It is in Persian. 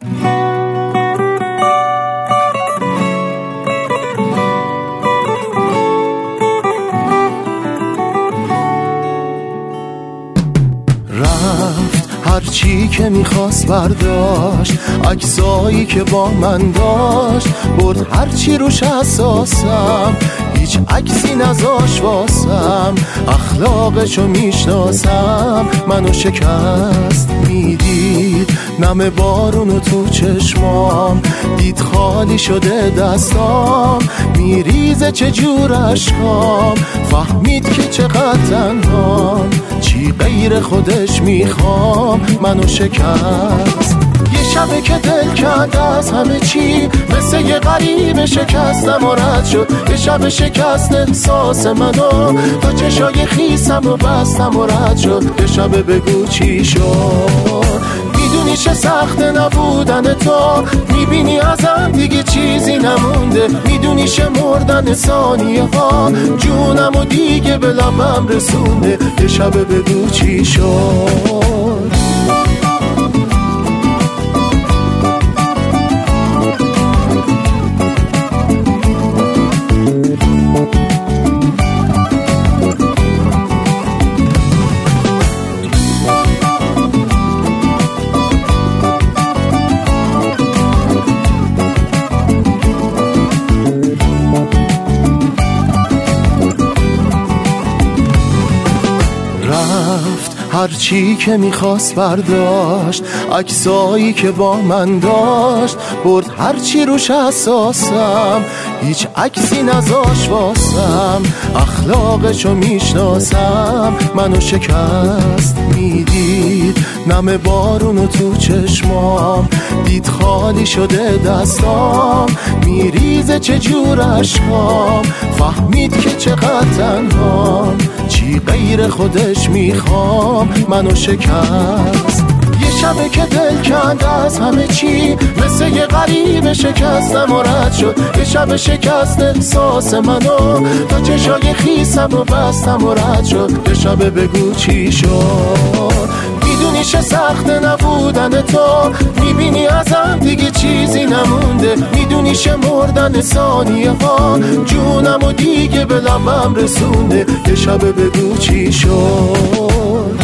هرچی که میخواست برداشت، عکسایی که با من داشت برد، هرچی روش اساسم هیچ عکسی نذاش واسم. اخلاقشو میشناسم، منو شکست میدید، نم بارونو تو چشمام دید، خالی شده دستام میریزه چجور اشکام. فهمید که چقدر تنهام، چی غیر خودش میخوام، منو شکست. یه شبه که دل کرد از همه چی، مثل یه غریب شکستم و رد شد. یه شب شکست احساس منو، تا چشای خیسم و بستم و رد شد. یه شبه بگو چی شد، میدونی چه سخته نبودن تو، میبینی ازم دیگه چیزی نمونده، میدونی چه مردن ثانیه ها، جونم و دیگه به لبم رسونده. یه شبه بگو چی شد. هرچی که میخواست برداشت، عکسایی که با من داشت برد، هرچی روش اساسم هیچ عکسی نذاش واسم. اخلاقشو میشناسم، منو شکست میدید، نم بارونو تو چشمام دید، خالی شده دستام میریزه چجور اشکام. فهمید که چقدر تنهام، چی غیر خودش میخوام، منو شکست. یه شبه که دل کند از همه چی، مثل یه غریب شکستم و رد شد. یه شب شکست احساس منو، تا چشای خیسم و بستم و رد شد. یه شبه بگو چی شد، میدونی چه سخته نبودن تو، میبینی ازم دیگه چیزی نمونده، میدونی چه مردن ثانیه ها، جونم و دیگه به لبم رسونده. یه شبه بگو چی شد.